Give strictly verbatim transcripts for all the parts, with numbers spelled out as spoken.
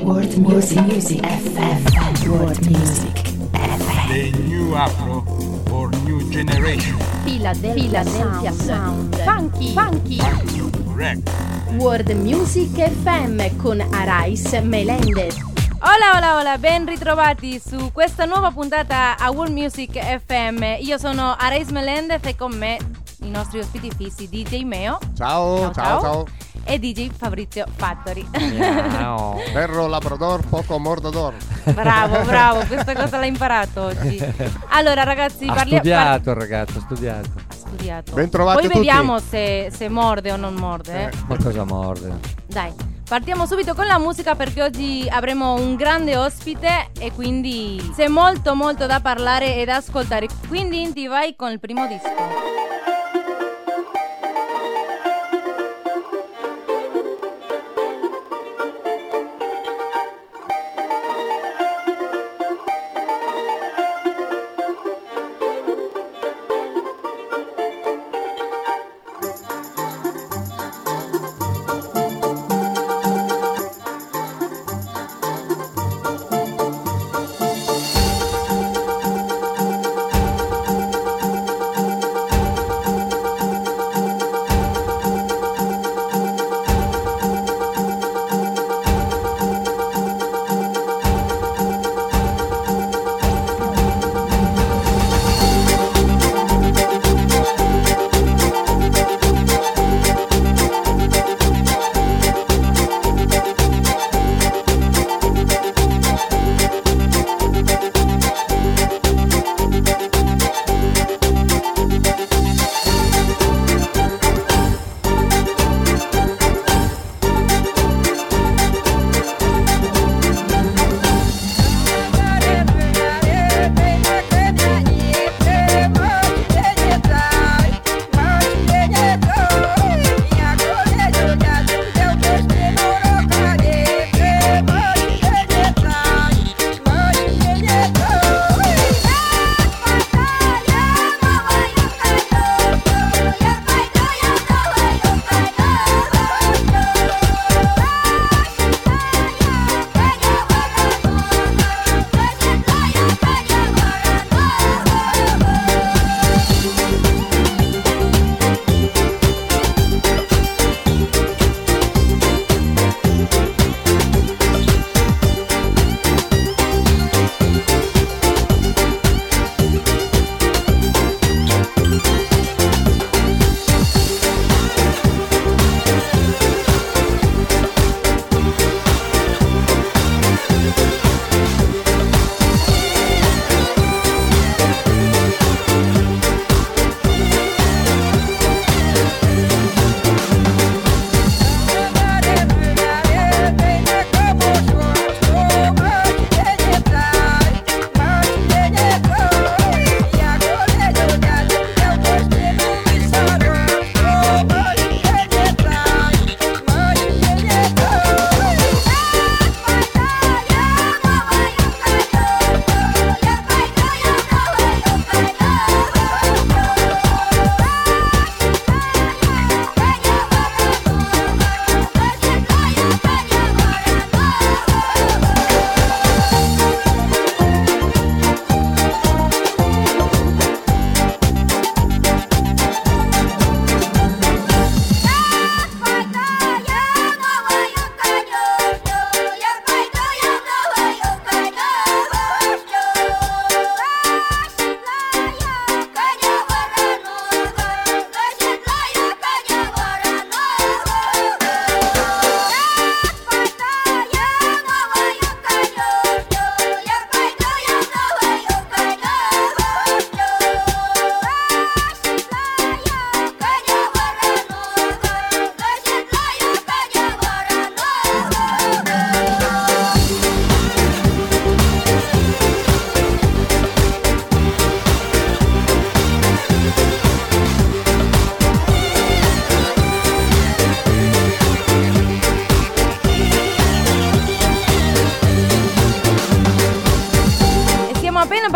World Music Music F M. World Music F M. The new Afro for new generation. Philadelphia, Philadelphia Sound. Sound. Funky. Funky. Correct. World Music F M con Arais Melendez. Hola, hola, hola, ben ritrovati su questa nuova puntata a World Music F M. Io sono Arais Melendez e con me i nostri ospiti fissi D J Meo. Ciao, ciao, ciao. ciao. E D J Fabrizio Fattori. Ciao. Perro labrador, poco mordador. Bravo, bravo, questa cosa l'hai imparato oggi. Allora ragazzi, ha parliamo. studiato par- il ragazzo, ha studiato. Ha studiato. Ben trovati Poi tutti. vediamo se, se morde o non morde. Eh. Ma cosa morde? Dai, partiamo subito con la musica perché oggi avremo un grande ospite e quindi c'è molto molto da parlare e da ascoltare. Quindi Inti, vai con il primo disco.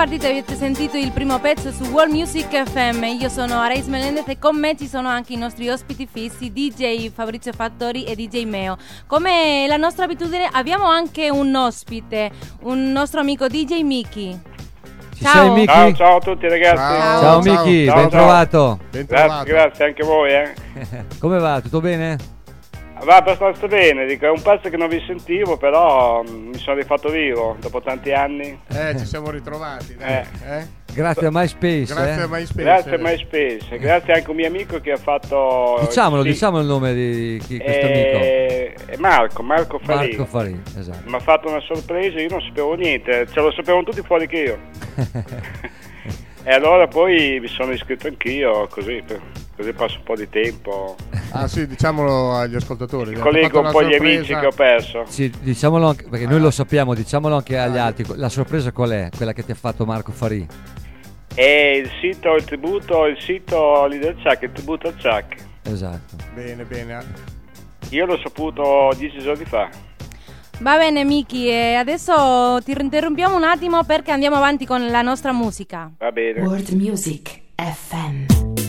partita avete sentito il primo pezzo su World Music F M. Io sono Arais Melendez e con me ci sono anche i nostri ospiti fissi, D J Fabrizio Fattori e D J Meo. Come la nostra abitudine abbiamo anche un ospite, un nostro amico D J Miki. Ci Ciao. sei, Miki? Ciao, ciao a tutti ragazzi. Ciao, Ciao, Miki, ciao. ben trovato. Ben Grazie, trovato. grazie anche voi. Eh. Come va? Tutto bene? Va abbastanza bene, dico, è un pezzo che non vi sentivo, però mh, mi sono rifatto vivo dopo tanti anni. Eh, ci siamo ritrovati. Dai. Eh. Eh? Grazie a MySpace. Grazie eh. a MySpace. Grazie a MySpace, grazie anche a un mio amico che ha fatto... Diciamolo, sì, diciamo il nome di chi, questo amico. eh, è Marco, Marco Farì. Marco Farì, esatto. Mi ha fatto una sorpresa, io non sapevo niente, ce lo sapevano tutti fuori che io. E allora poi mi sono iscritto anch'io, così, per- così passo un po' di tempo. Ah sì, diciamolo agli ascoltatori. Abbiamo Collego fatto un una po' gli sorpresa. amici che ho perso. Sì, diciamolo anche, perché noi lo sappiamo, diciamolo anche agli altri. La sorpresa qual è? Quella che ti ha fatto Marco Farì. E il sito, il tributo, il sito Leader Chuck, il tributo a Chuck. Esatto. Bene, bene. Io l'ho saputo dieci giorni fa. Va bene Miki, e adesso ti interrompiamo un attimo perché andiamo avanti con la nostra musica. Va bene. World Music F M.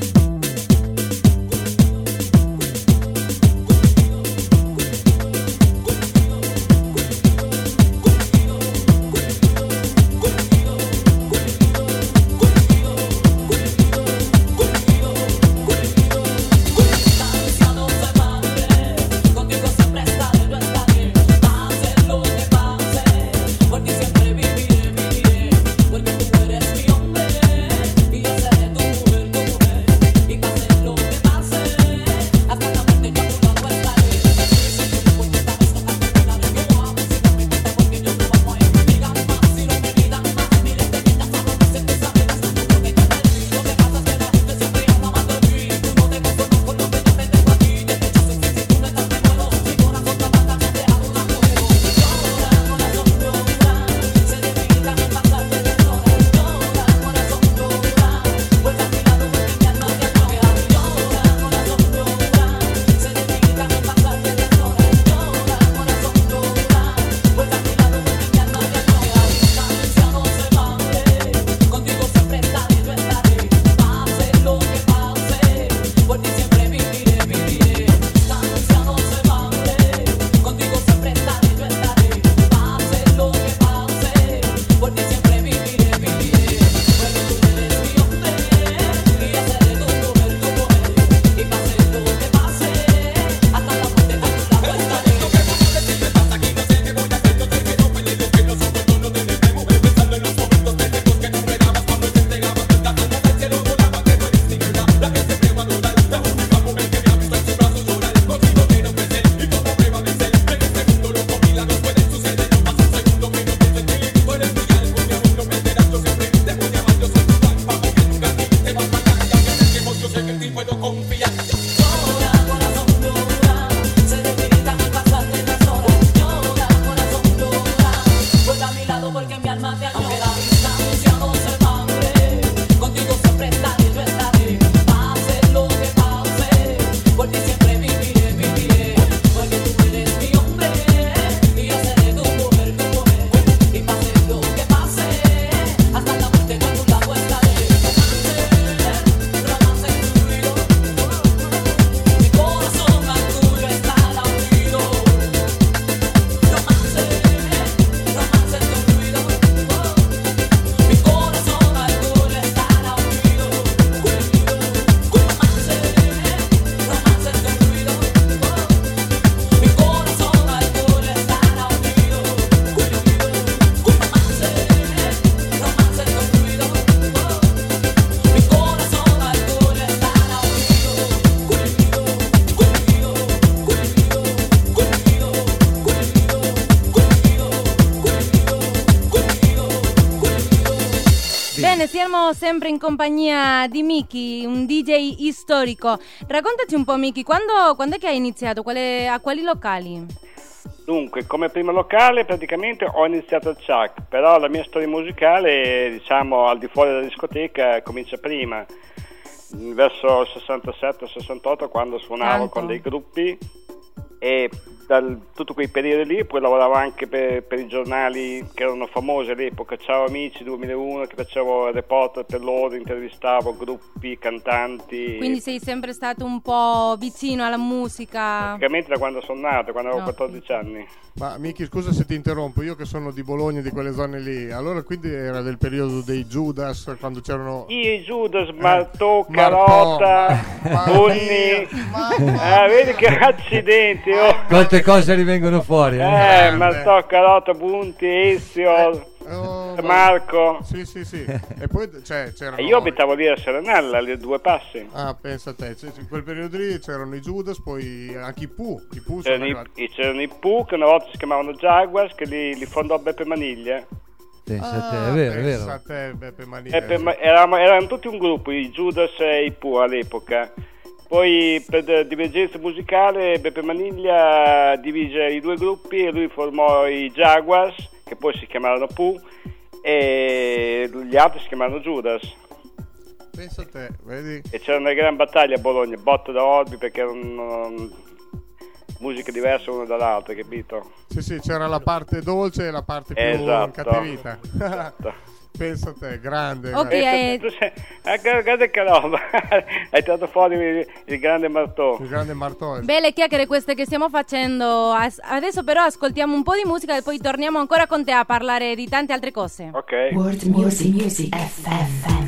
Bene, siamo sempre in compagnia di Miki, un D J storico. Raccontaci un po', Miki, quando, quando è che hai iniziato? Quale, a quali locali? Dunque, come primo locale praticamente ho iniziato al Chuck, però la mia storia musicale, diciamo, al di fuori della discoteca comincia prima, verso il sessantasette sessantotto, quando suonavo Tanto. con dei gruppi, e dal, tutto quei periodi lì, poi lavoravo anche per, per i giornali che erano famosi all'epoca, Ciao Amici duemilauno, che facevo reporter per loro, intervistavo gruppi, cantanti. Quindi sei sempre stato un po' vicino alla musica? Praticamente da quando sono nato, quando avevo No. quattordici anni. Ma Miki, scusa se ti interrompo, io che sono di Bologna, di quelle zone lì, allora quindi era del periodo dei Judas, quando c'erano... Io, Judas, Martò, Martò, Carota, ma- Bunni, mamma eh, vedi che accidenti, oh. Quante cose rivengono fuori, eh? Eh, grande. Martò, Carota, Bunti, Ezio, Oh, ma- Marco. Sì, sì, sì. E poi cioè, c'erano... E io abitavo lì a Serenella, lì a due passi. Ah, pensa a te, cioè, in quel periodo lì c'erano i Judas, poi anche i Pooh. I Pooh sono C'erano i, arrivati. i- c'erano i Pooh che una volta si chiamavano Jaguars, che li, li fondò Beppe Maniglia. Pensa a te, Ah, è vero, è pensa vero. a te, Beppe Maniglia. Beppe Ma- eravamo- erano tutti un gruppo, i Judas e i Pooh all'epoca. Poi per de- divergenza musicale Beppe Maniglia divise i due gruppi e lui formò i Jaguars, che poi si chiamarono Pooh, e gli altri si chiamavano Judas. Pensa a te, vedi? E c'era una gran battaglia a Bologna, botte da orbi, perché erano musiche diverse una dall'altra, capito? Sì, sì, c'era la parte dolce e la parte più Esatto. incattivita. Esatto. Pensa a te, grande. Ok. grande. Eh, Tu sei, ah, guarda che roba, hai tirato fuori il, il grande Martò. Il grande Martò. Belle chiacchiere queste che stiamo facendo. As- Adesso però ascoltiamo un po' di musica e poi torniamo ancora con te a parlare di tante altre cose. Ok. World Music Music F M.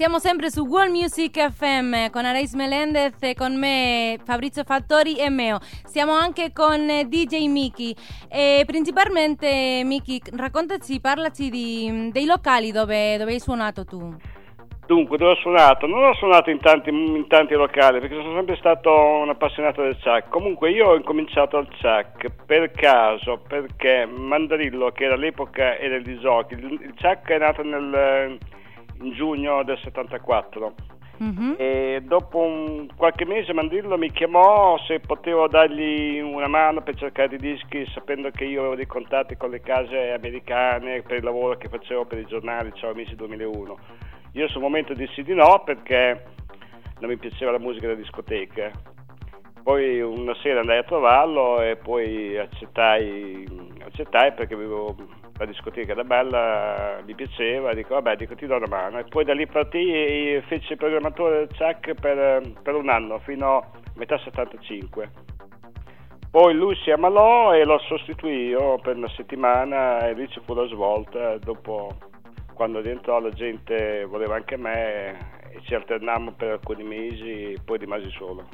siamo sempre su World Music F M con Arais Melendez e con me Fabrizio Fattori e Meo. Siamo anche con D J Miki e principalmente Miki, raccontaci, parlaci di, dei locali dove, dove hai suonato tu. Dunque, dove ho suonato? Non ho suonato in tanti, in tanti locali perché sono sempre stato un appassionato del Ciak. Comunque io ho incominciato al Ciak per caso, perché Mandarillo, che era l'epoca era il giochi, il Ciak è nato nel, in giugno del settantaquattro. Mm-hmm. E dopo un, qualche mese Mandrillo mi chiamò se potevo dargli una mano per cercare di dischi, sapendo che io avevo dei contatti con le case americane per il lavoro che facevo per i giornali Ciao Amici duemilauno. Io sul momento dissi di no perché non mi piaceva la musica della discoteca. Poi una sera andai a trovarlo e poi accettai, accettai perché avevo la discoteca era bella, mi piaceva, dico vabbè, dico ti do una mano. E poi da lì partii e feci il programmatore del Ciak per, per un anno, fino a metà settantacinque. Poi lui si ammalò e lo sostituì io per una settimana e lì ci fu la svolta. Dopo, quando rientrò, la gente voleva anche me e ci alternammo per alcuni mesi, poi rimasi solo.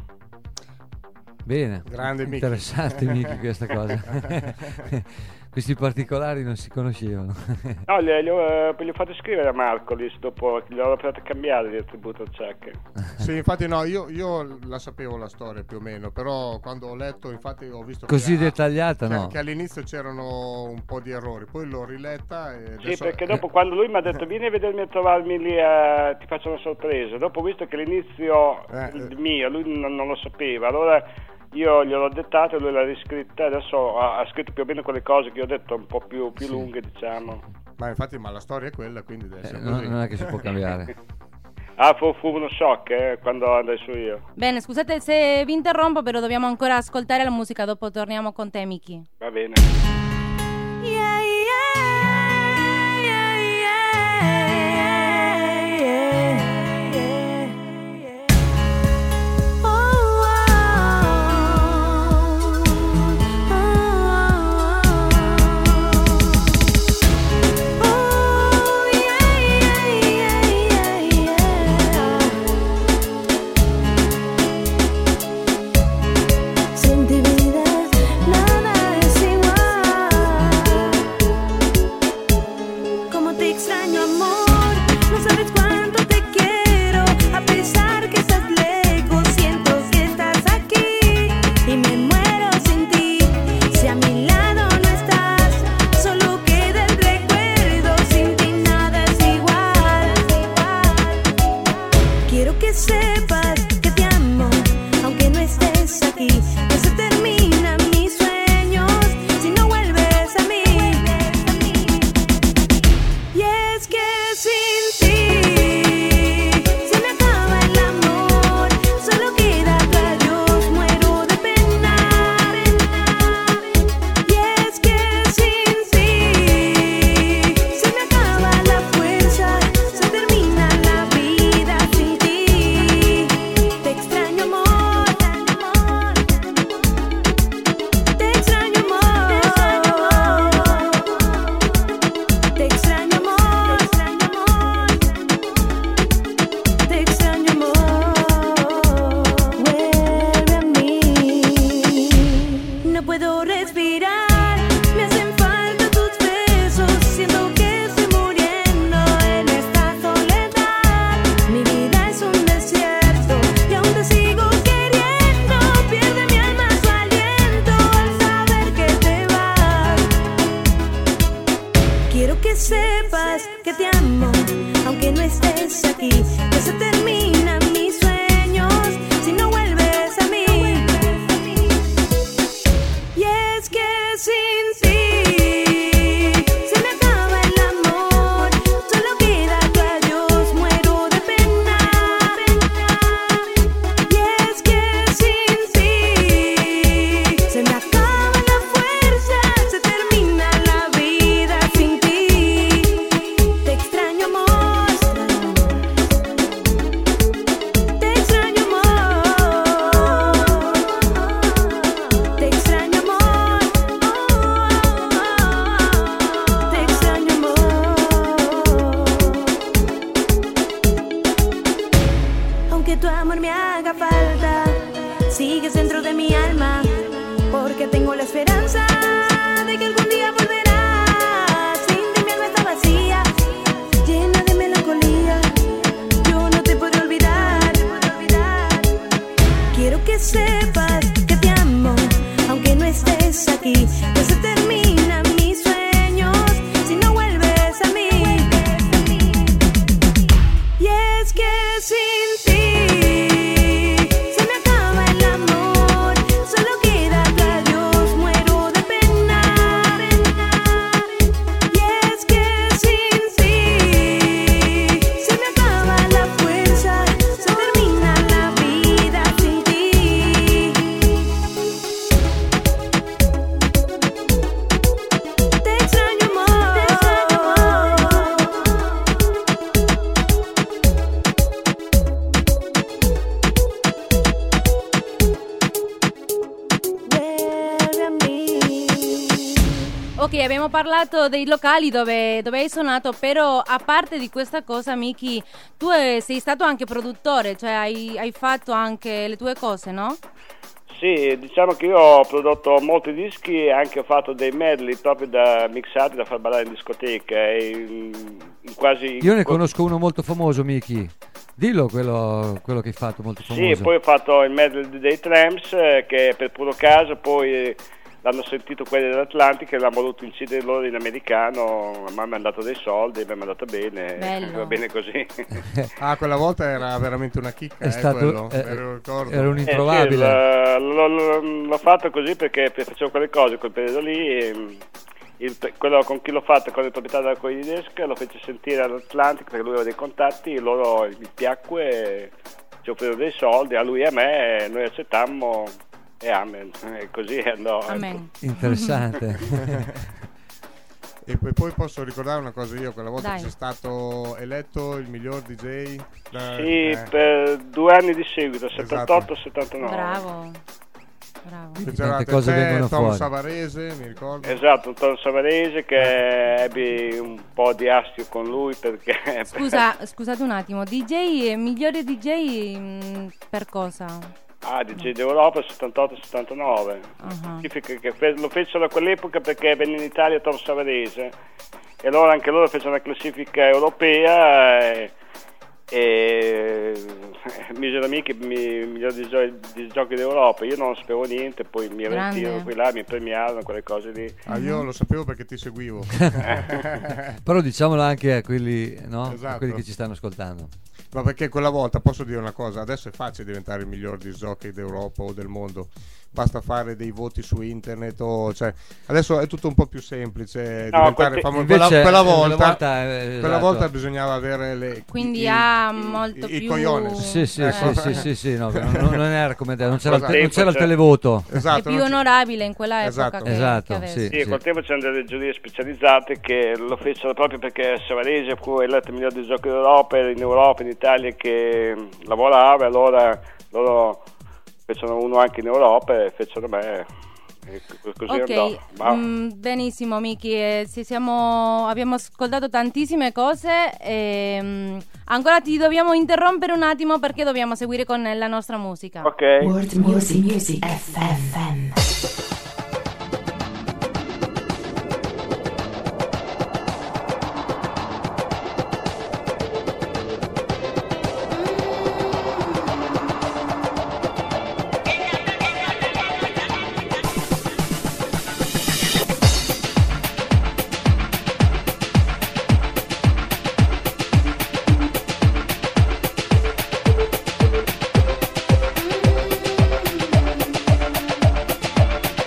Bene, grande Miki. Interessante Miki questa cosa. Questi particolari non si conoscevano. No, gli, gli, ho, gli ho fatto scrivere a Marcolis, dopo gli ho fatto cambiare di attributo al Ciak. Sì, infatti no, io, io la sapevo la storia più o meno, però quando ho letto, infatti ho visto così che, dettagliata, che, no? Che all'inizio c'erano un po' di errori, poi l'ho riletta e adesso... Sì, perché dopo quando lui mi ha detto vieni a vedermi a trovarmi lì, a... ti faccio una sorpresa, dopo ho visto che l'inizio eh, il mio, lui non, non lo sapeva, allora io gliel'ho dettato e lui l'ha riscritta, adesso ha, ha scritto più o meno quelle cose che io ho detto un po' più, più sì. lunghe, diciamo. Ma infatti, ma la storia è quella, quindi deve essere eh, così. Non è che si può cambiare. Ah, fu, fu uno shock eh, quando andai su io. Bene, scusate se vi interrompo, però dobbiamo ancora ascoltare la musica, dopo torniamo con te, Miki. Va bene. Yeah, yeah, yeah, yeah, yeah. que tu amor me haga falta, sigues dentro de mi alma, porque tengo la esperanza de que algún día volverás. Sin ti mi alma está vacía, llena de melancolía. Yo no te puedo olvidar. Quiero que sepas que te amo, aunque no estés aquí. No se terminan mis sueños si no vuelves a mí. Y es que sin ti se me acaba el amor, solo queda tu adiós, muero de pena. Y es que sin ti se me acaba la fuerza, se termina la vida sin ti. Te extraño, amor, te extraño, vuelve a mí. Ok, abbiamo parlato dei locali dove, dove hai suonato, però a parte di questa cosa, Miki, tu eh, sei stato anche produttore, cioè hai, hai fatto anche le tue cose, no? Sì, diciamo che io ho prodotto molti dischi e anche ho fatto dei medley proprio da mixati da far ballare in discoteca. E in, in quasi Io ne conosco uno molto famoso, Miki. Dillo quello, quello che hai fatto, molto famoso. Sì, poi ho fatto il medley dei Tramps, eh, che per puro caso poi eh, l'hanno sentito quelli dell'Atlantica e l'hanno voluto incidere loro in americano. Mi ha mandato dei soldi, mi ha mandato bene, Bello. va bene così. Ah, quella volta era veramente una chicca, È eh, stato- quello, eh, me lo ricordo. era un Eh, sì, introvabile. l- l'ho, l'ho- l'ho fatto così perché facevo quelle cose quel periodo lì. E, il- quello con chi l'ho fatto, con il proprietario della Coia Tedesca, lo fece sentire all'Atlantic perché lui aveva dei contatti, loro gli piacque, e ci offrirono dei soldi a lui e a me, e noi accettammo e amen, e così andò. Amen. Interessante. E poi, poi posso ricordare una cosa io, quella volta Dai. che sei stato eletto il miglior D J da- Sì, eh, per due anni di seguito, Esatto. settantotto settantanove. Bravo. Bravo. che Tante c'eravate cose te, vengono Tom fuori. Savarese, mi ricordo. Esatto, un Tom Savarese che ebbi un po' di astio con lui perché... Scusa, scusate un attimo, D J, migliore D J mh, per cosa? Ah, D J d'Europa settantotto settantanove. Ah. Significa che fe- lo fecero a quell'epoca perché venne in Italia Tom Savarese e allora anche loro fecero una classifica europea e, e misero amiche mi, miglior di, gio- di giochi d'Europa. Io non sapevo niente, poi mi Grande. avvertirono qui là, mi premiarono, quelle cose lì. Ah, io lo sapevo perché ti seguivo. Però diciamolo anche a quelli, no? A Esatto. quelli che ci stanno ascoltando. Ma perché quella volta, posso dire una cosa, adesso è facile diventare il miglior disc jockey d'Europa o del mondo, basta fare dei voti su internet o, cioè, adesso è tutto un po' più semplice No, diventare quel te- famoso. Invece, Quella, quella quella volta, volta, eh, quella esatto. volta bisognava avere le Quindi i- ha i- molto i, più... i cogliones. Sì, sì, Ecco. sì, sì, sì, sì, no, non, non era come te, non c'era, il, te- non Tempo, c'era il cioè. televoto. Esatto, è più non c'è- onorabile in quella epoca Esatto. che, Esatto, che adesso. sì. Sì, col tempo c'erano delle giurie specializzate che lo fecero proprio perché Savarese fu eletto il miglior di giochi d'Europa, era in Europa, in Italia che lavorava, e allora loro fecero uno anche in Europa e fecero me. E così andò. Ok, Ma- mm, benissimo Miki, eh, se siamo, abbiamo ascoltato tantissime cose e, mm, ancora ti dobbiamo interrompere un attimo perché dobbiamo seguire con la nostra musica. Ok. World Music Music F M. Thank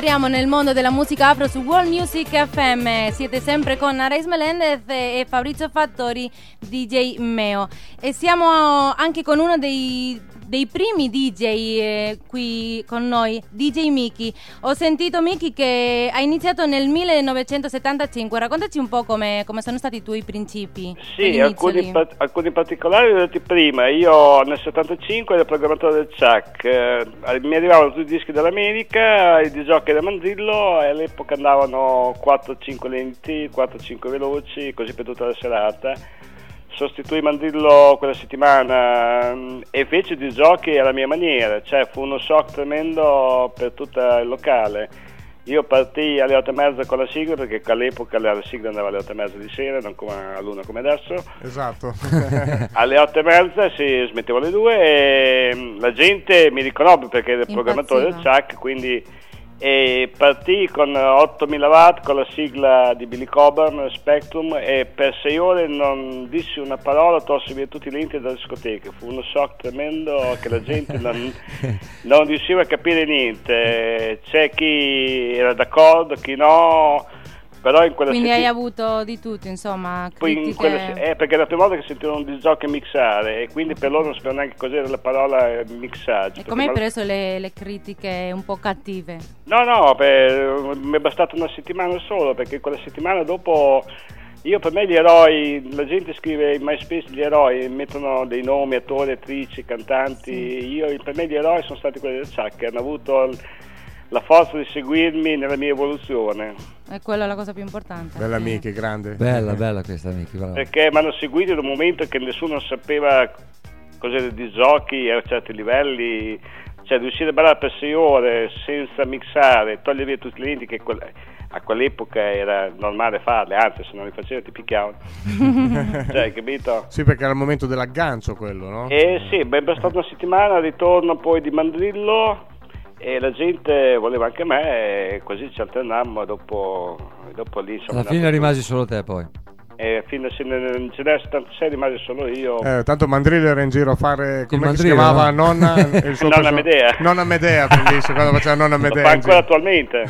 entriamo nel mondo della musica afro su World Music F M. Siete sempre con Arais Melendez e Fabrizio Fattori, D J Meo. E siamo anche con uno dei, dei primi D J eh, qui con noi, D J Miki. Ho sentito, Miki, che hai iniziato nel millenovecentosettantacinque. Raccontaci un po' come, come sono stati i tuoi principi. Sì, alcuni, pa- alcuni particolari li ho detti prima. Io nel settantacinque ero programmatore del Chuck. Eh, mi arrivavano tutti i dischi dall'America, i disc da Mandrillo, e all'epoca andavano quattro cinque lenti, quattro cinque veloci, così per tutta la serata. Sostituì Mandrillo quella settimana e fece di giochi alla mia maniera, cioè fu uno shock tremendo per tutto il locale. Io partii alle otto e mezza con la sigla, perché all'epoca la sigla andava alle otto e mezza di sera, non come all'una come adesso. Esatto. Alle otto e mezza si smetteva alle due e la gente mi riconobbe perché era il programmatore del Chuck, quindi e partì con ottomila watt con la sigla di Billy Coburn, Spectrum, e per sei ore non dissi una parola, tolsi via tutti i lenti dalle discoteche. Fu uno shock tremendo che la gente non, non riusciva a capire niente. C'è chi era d'accordo, chi no, però in quella Quindi setti- hai avuto di tutto, insomma, poi in critiche... quella se- eh, perché era la prima volta che sentivano un disc mixare e quindi per loro non sapevano neanche cos'era la parola eh, mixaggio. E come hai Perché- preso le, le critiche un po' cattive? No, no, per, mi è bastata una settimana solo, perché quella settimana dopo io, per me gli eroi, la gente scrive in MySpace gli eroi, mettono dei nomi, attori, attrici, cantanti, io per me gli eroi sono stati quelli del Chuck, che hanno avuto l- la forza di seguirmi nella mia evoluzione. E quella è la cosa più importante. Bella Sì. Miki, grande. Bella, bella questa, Miki, brava. Perché mi hanno seguito in un momento che nessuno sapeva cos'era di giochi a certi livelli, cioè riuscire a ballare per sei ore senza mixare, togliere via tutti i lenti, che quel- a quell'epoca era normale farle, anzi se non li facevi ti picchiavano. Cioè, capito? Sì, perché era il momento dell'aggancio quello, no? E sì, beh, è stata una settimana, ritorno poi di Mandrillo e la gente voleva anche me e così ci alternammo e dopo, dopo lì insomma, Alla fine rimasi solo te poi. e fino a in gennaio settantasei rimasi solo io. Eh, tanto Mandrillo era in giro a fare, come si Mandrillo, chiamava, no? nonna, il suo Nonna perso- Medea. Nonna Medea, bellissimo, quando faceva Nonna Lo Medea fa in ancora giro. attualmente.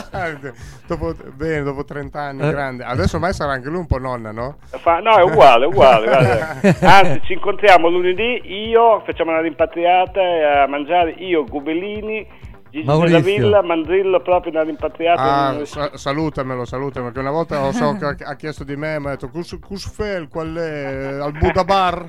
dopo, bene, dopo trenta anni, Eh. grande. Adesso ormai sarà anche lui un po' nonna, no? Fa- no, è uguale, è uguale, guarda. Anzi, ci incontriamo lunedì, io facciamo una rimpatriata a mangiare, io, Gubellini, Gigi Maurizio. della Villa, Mandrillo proprio una rimpatriata. Ah, in- sa- salutamelo, salutamelo, perché una volta lo so che ha, ha chiesto di me, mi ha detto Cus, Cusfel, qual è? Al Buddha Bar?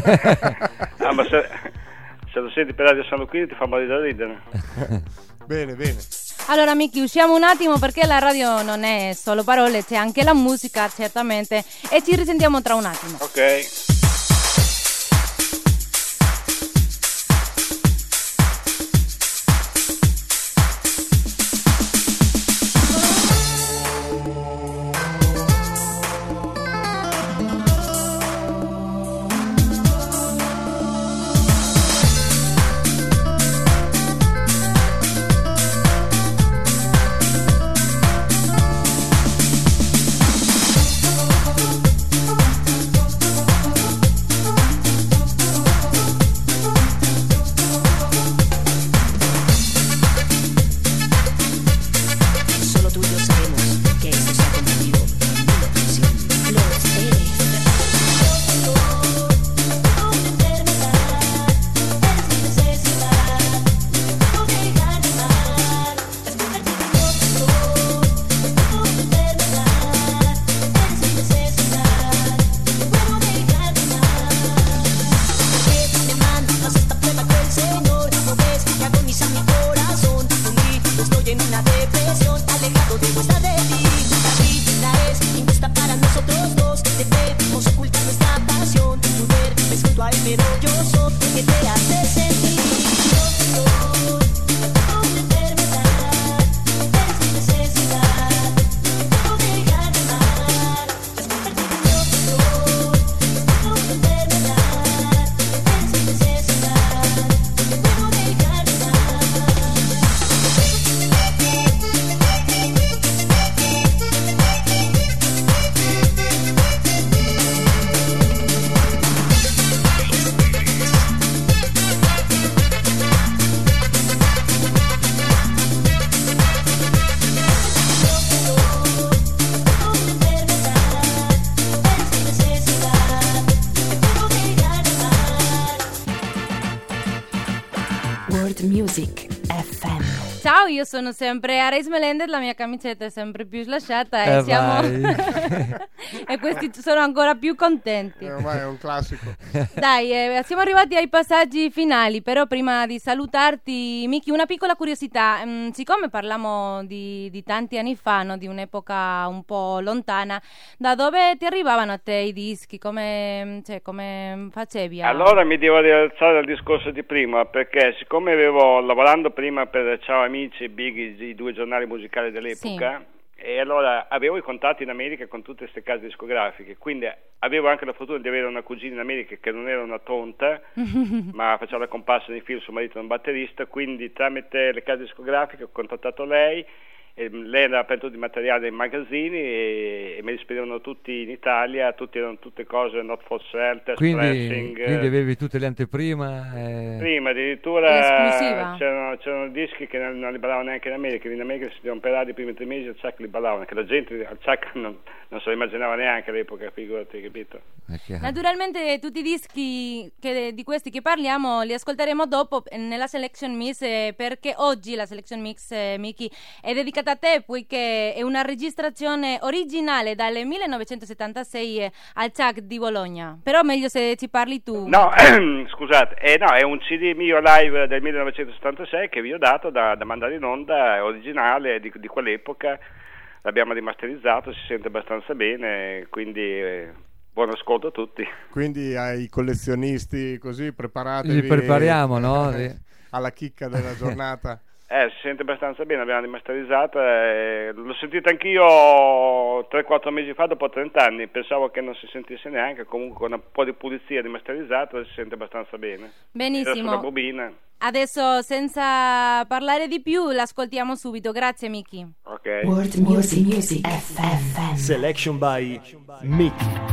Ah, ma se, se lo senti per Radio San Luchino ti fa morire da ridere. Bene, bene. Allora, Miki, usciamo un attimo perché la radio non è solo parole, c'è anche la musica, certamente, e ci risentiamo tra un attimo. Ok. Thank World Music F M. Ciao, io sono sempre Arais Melendez, la mia camicetta è sempre più slasciata e Eh, siamo vai. e questi sono ancora più contenti. Eh, ormai è un classico. Dai, eh, siamo arrivati ai passaggi finali, però prima di salutarti, Miki, una piccola curiosità. Mm, siccome parliamo di, di tanti anni fa, no, di un'epoca un po' lontana, da dove ti arrivavano a te i dischi? Come, cioè, come facevi? A... Allora mi devo rialzare al discorso di prima, perché siccome avevo, lavorando prima per Ciao Amici e Biggie, i due giornali musicali dell'epoca, sì. E allora avevo i contatti in America con tutte queste case discografiche, quindi avevo anche la fortuna di avere una cugina in America che non era una tonta, ma faceva la comparsa nei film, suo marito era un batterista, quindi tramite le case discografiche ho contattato lei. E lei era aperto di materiale in magazzini e, e me li spedivano tutti in Italia, tutti erano tutte cose not for sale, test Quindi, pressing. quindi avevi tutte le anteprima? E... Prima addirittura Esclusiva. c'erano, c'erano dischi che non, non li ballavano neanche in America, in America si sentivano per radio i primi tre mesi al Chuck li ballavano, che la gente al Chuck non, non se lo immaginava neanche all'epoca, figurati, capito? Naturalmente tutti i dischi che, di questi che parliamo li ascolteremo dopo nella Selection Mix, eh, perché oggi la Selection Mix, eh, Miki, è dedicata a te, poiché è una registrazione originale dal millenovecentosettantasei eh, al Chuck di Bologna. Però meglio se ci parli tu. No, scusate, eh, no, è un C D mio live del millenovecentosettantasei che vi ho dato da, da mandare in onda, è originale di, di quell'epoca, l'abbiamo rimasterizzato, si sente abbastanza bene, quindi eh, buon ascolto a tutti. Quindi ai collezionisti così preparatevi. Li prepariamo, no? Alla chicca della giornata. Eh, si sente abbastanza bene, l'abbiamo rimasterizzata, eh, l'ho sentita anch'io tre quattro mesi fa dopo trenta anni, pensavo che non si sentisse neanche, comunque con un po' di pulizia rimasterizzata si sente abbastanza bene. Benissimo. La bobina. Adesso senza parlare di più l'ascoltiamo subito, grazie Miki. Ok. World Music Music F M. Selection by Miki.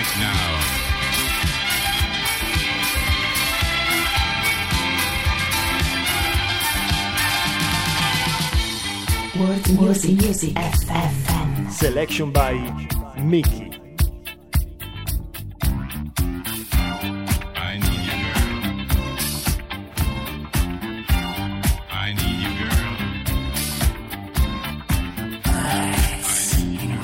right now. World Music, Music F M. Selection by Mickey. I need you, girl. I need you, girl. I need you,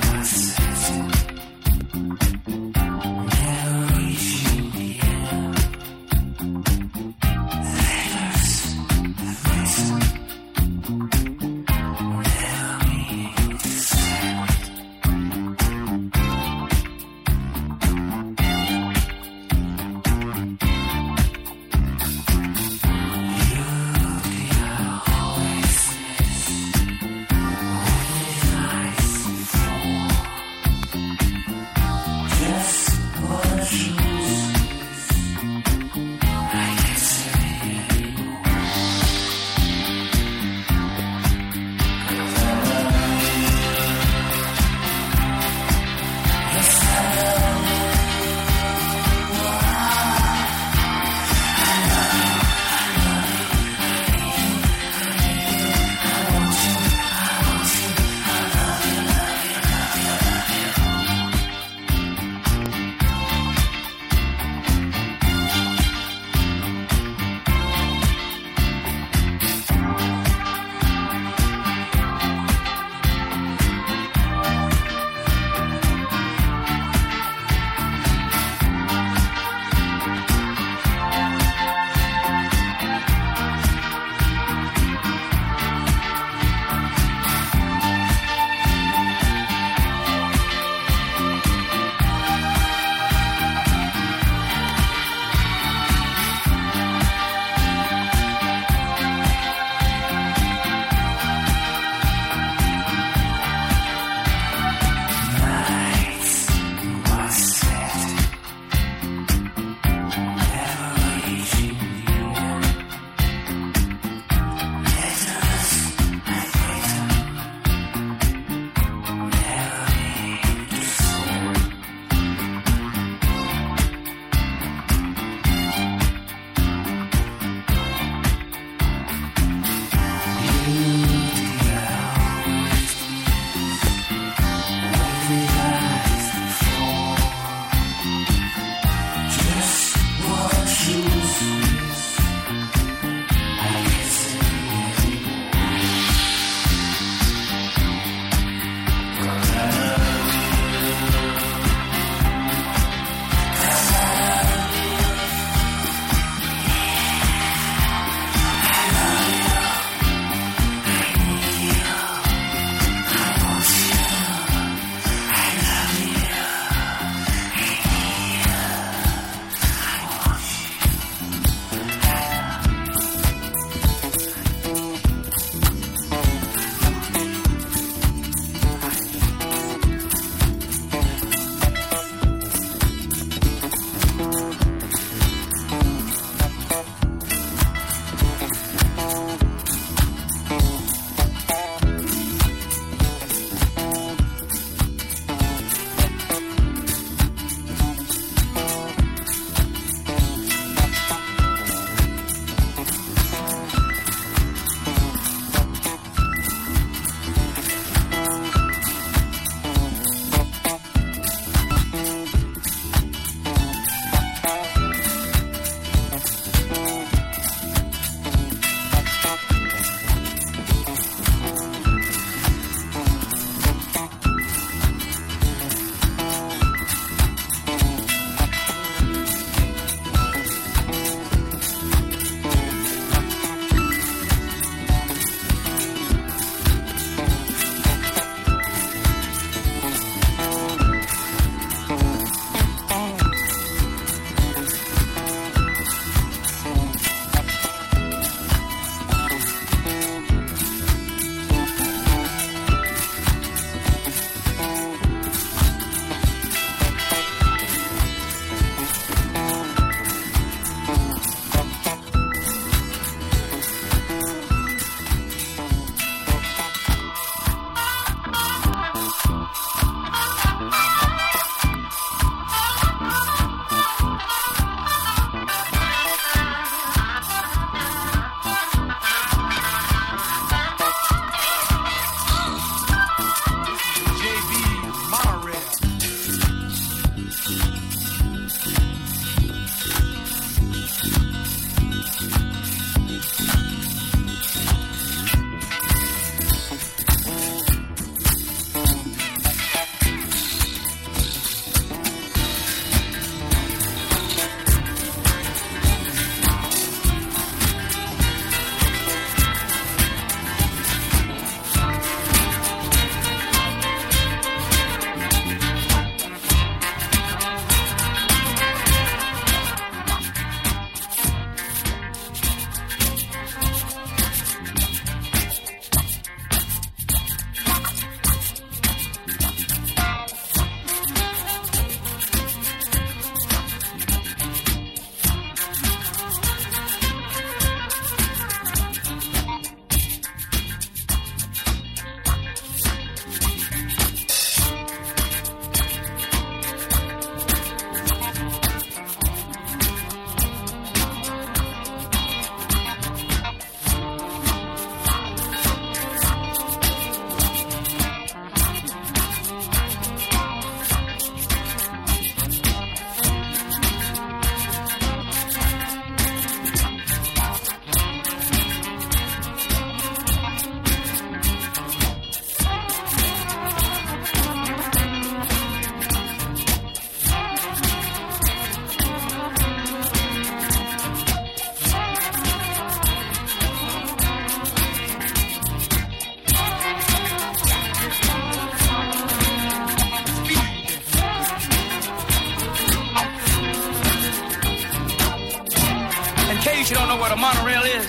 what a monorail is?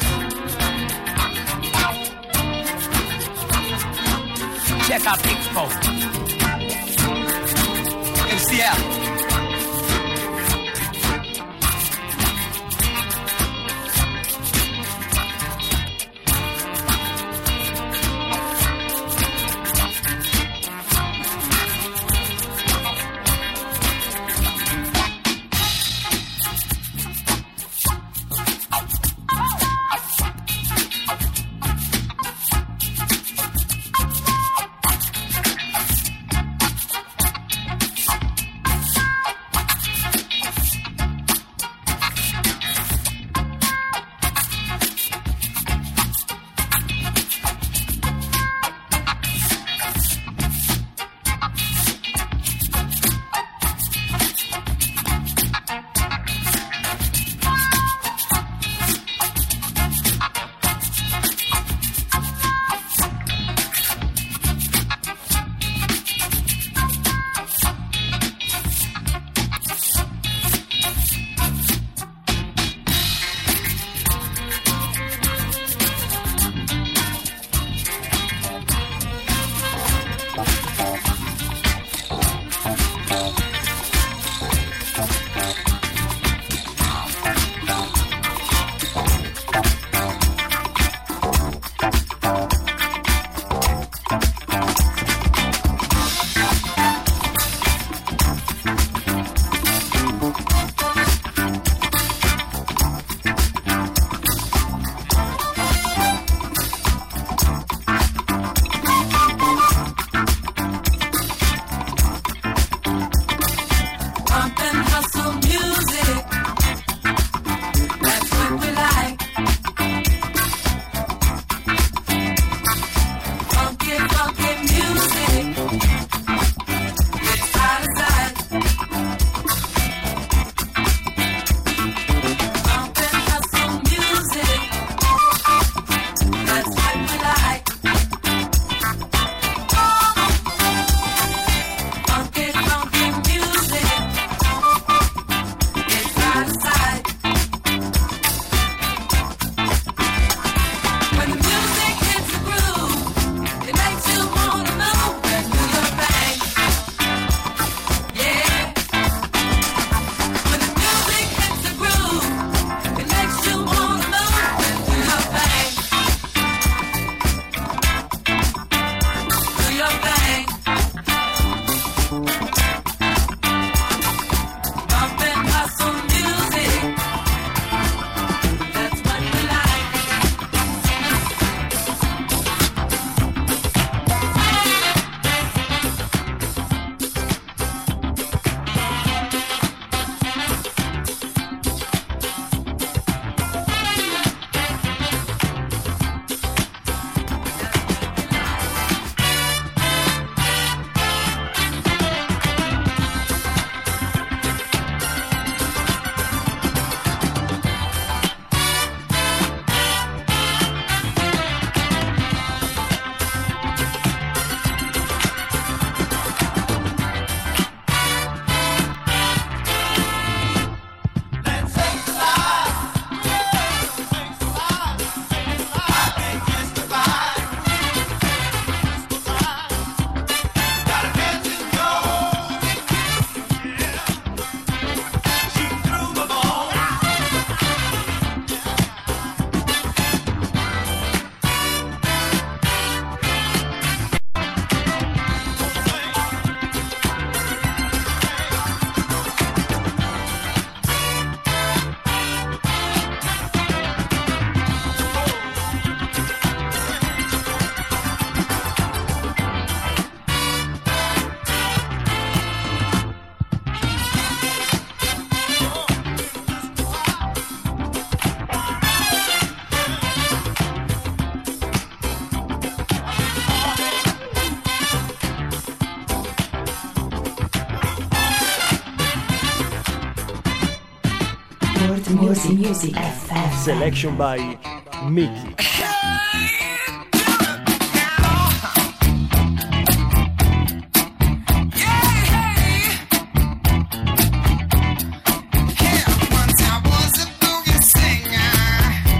Check out Expo in Seattle. World Music F M. Selection by Mickey. Once I was a boogie singer.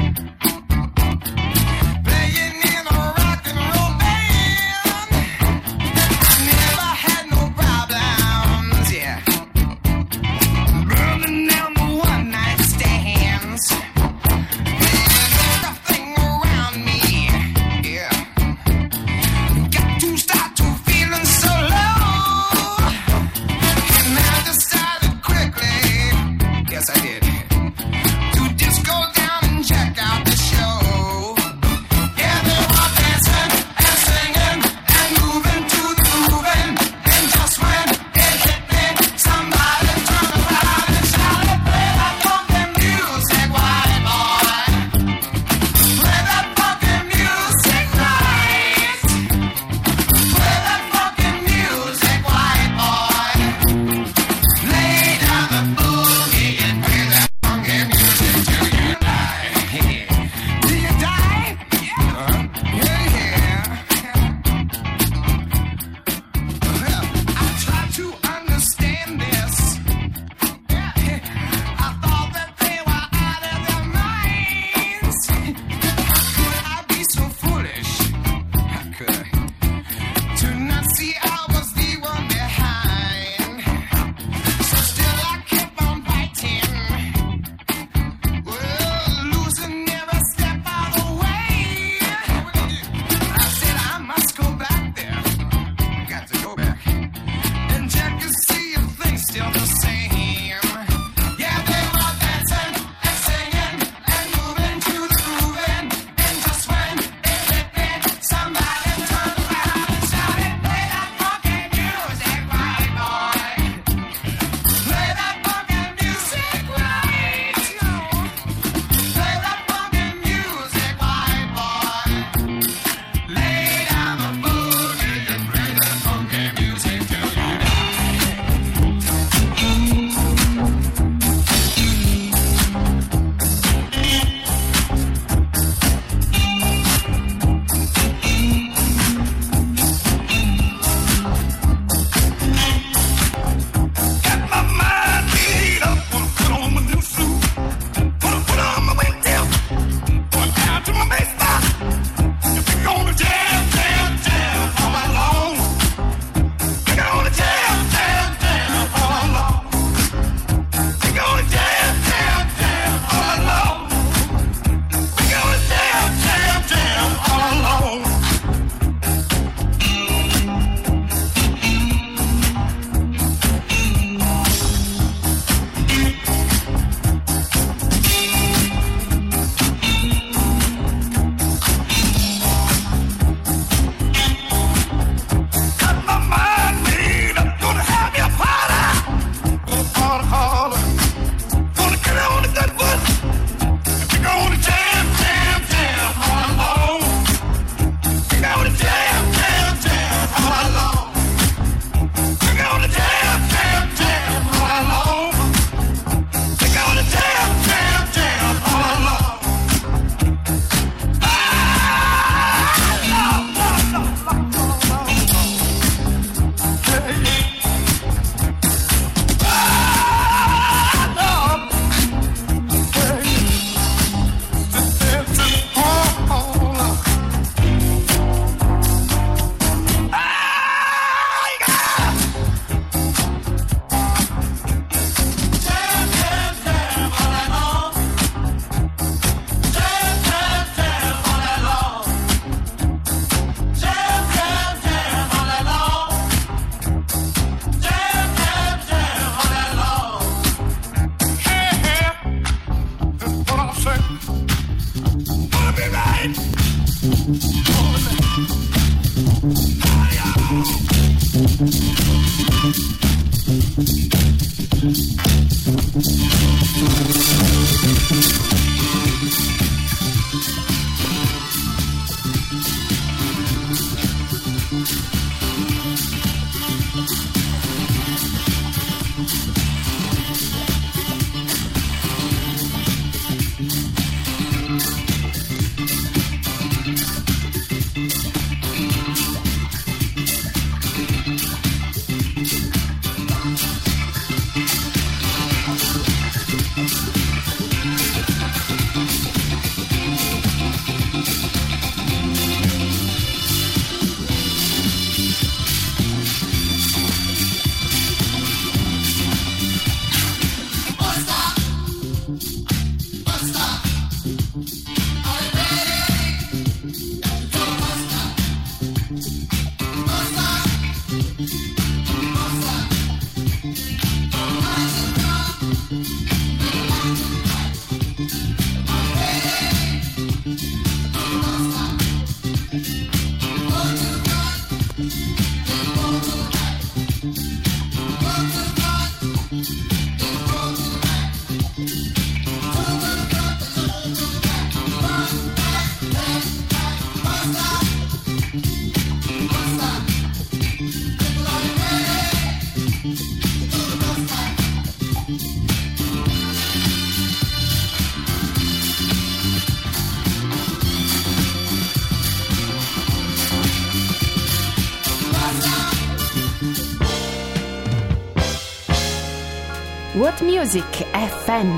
What Music F M.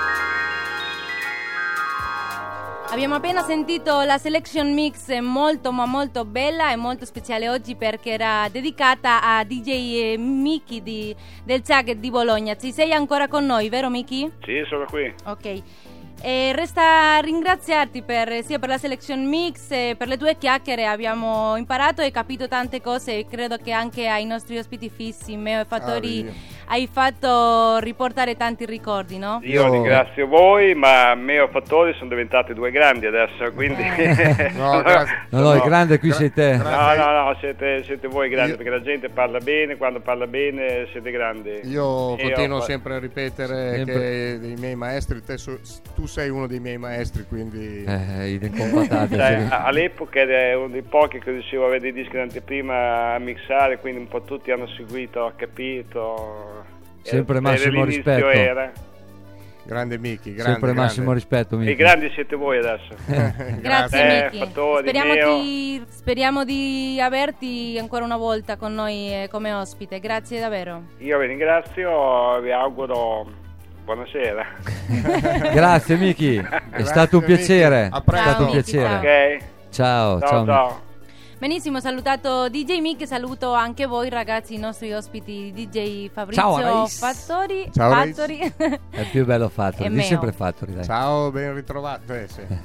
Abbiamo appena sentito la selection mix molto ma molto bella e molto speciale oggi perché era dedicata a D J Miki di, del Zaget di Bologna. Ci sei ancora con noi, vero Miki? Sì, sono qui. Ok. E resta ringraziarti per, sia per la selection mix e per le tue chiacchiere. Abbiamo imparato e capito tante cose e credo che anche ai nostri ospiti fissi, Meo e Fattori, ah, hai fatto riportare tanti ricordi, no? Io ringrazio voi, ma Meo e Fattori sono diventati due grandi adesso, quindi... Eh. no, grazie. no, no, il grande qui sei te. No, no, no, siete, siete voi grandi, io... perché la gente parla bene, quando parla bene siete grandi. Io e continuo io... sempre a ripetere sempre. che dei miei maestri, te su, tu sei uno dei miei maestri, quindi... Eh, incompatate, cioè, all'epoca era uno dei pochi che riuscivo a avere dei dischi d'anteprima a mixare, quindi un po' tutti hanno seguito, ho capito... Sempre massimo rispetto. Era. Grande Miki, grande, sempre massimo grande. rispetto, Miki. E grandi siete voi adesso. Grazie, eh, Miki. Fattori, speriamo, Meo. di, speriamo di averti ancora una volta con noi eh, come ospite. Grazie davvero. Io vi ringrazio, vi auguro buonasera. Grazie Miki, è stato un piacere. A presto. È stato un Miki, piacere. Okay. Ciao, ciao. ciao. ciao. Benissimo, salutato D J Mick, saluto anche voi ragazzi, i nostri ospiti D J Fabrizio Ciao, Fattori. Ciao, Fattori. È il più bello Fattori, di sempre Fattori. Dai. Ciao, ben ritrovato. Eh, sì.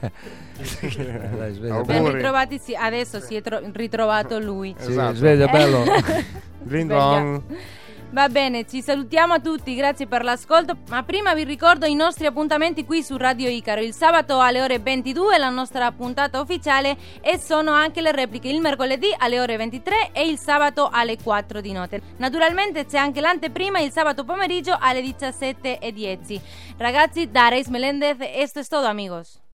Dai, sveglia, ben ritrovati, sì, adesso si è tro- ritrovato lui. Sì, esatto. sveglia bello. Sveglia. Va bene, ci salutiamo a tutti, grazie per l'ascolto. Ma prima vi ricordo i nostri appuntamenti qui su Radio Icaro. Il sabato alle ore ventidue la nostra puntata ufficiale e sono anche le repliche il mercoledì alle ore ventitré e il sabato alle quattro di notte. Naturalmente c'è anche l'anteprima il sabato pomeriggio alle diciassette e dieci. Ragazzi, da Reis Melendez, esto es todo amigos.